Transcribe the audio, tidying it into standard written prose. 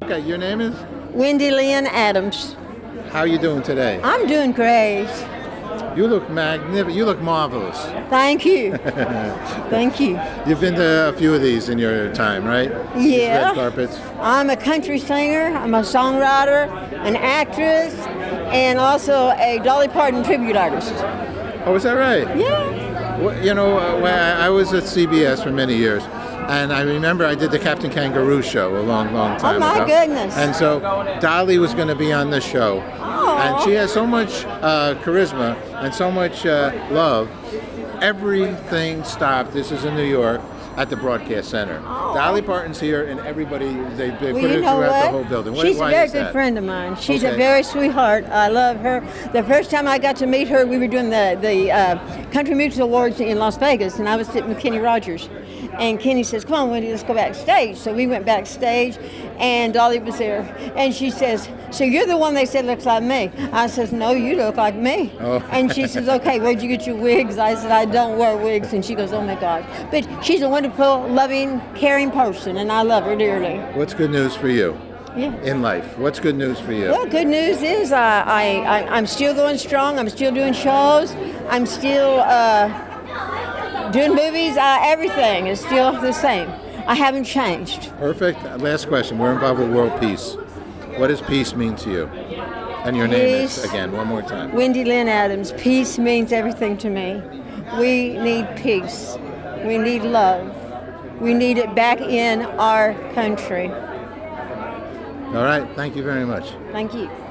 Okay, your name is? Wendy Lynn Adams. How are you doing today? I'm doing great. You look magnificent. You look marvelous. Thank you. Thank you. You've been to a few of these in your time, right? These Yeah. red carpets. I'm a country singer. I'm a songwriter, an actress, and also a Dolly Parton tribute artist. Oh, is that right? Yeah. Well, you know, when I was at CBS for many years, and I remember I did the Captain Kangaroo show a long time ago. Oh, my goodness. And so Dolly was going to be on the show. And she has so much charisma and so much love. Everything stopped. This is in New York at the Broadcast Center. Dolly Parton's here, and everybody, they put Well, it you know throughout what? the whole building. She's Why a very is good that? friend of mine. She's Okay. a very sweetheart. I love her. The first time I got to meet her, we were doing the Country Music Awards in Las Vegas, and I was sitting with Kenny Rogers. And Kenny says, "Come on, Wendy, let's go backstage." So we went backstage, and Dolly was there. And she says, "So you're the one they said looks like me?" I says, "No, you look like me." Oh. And she says, "Okay, where'd you get your wigs?" I said, "I don't wear wigs." And she goes, "Oh my God." But she's a wonderful, loving, caring person, and I love her dearly. What's good news for you Yeah. in life? What's good news for you? Well, good news is I'm still going strong. I'm still doing shows. I'm still doing movies. Everything is still the same. I haven't changed. Perfect. Last question. We're involved with world peace. What does peace mean to you? And your name is, Peace. again, one more time. Wendy Lynn Adams. Peace means everything to me. We need peace. We need love. We need it back in our country. All right. Thank you very much. Thank you.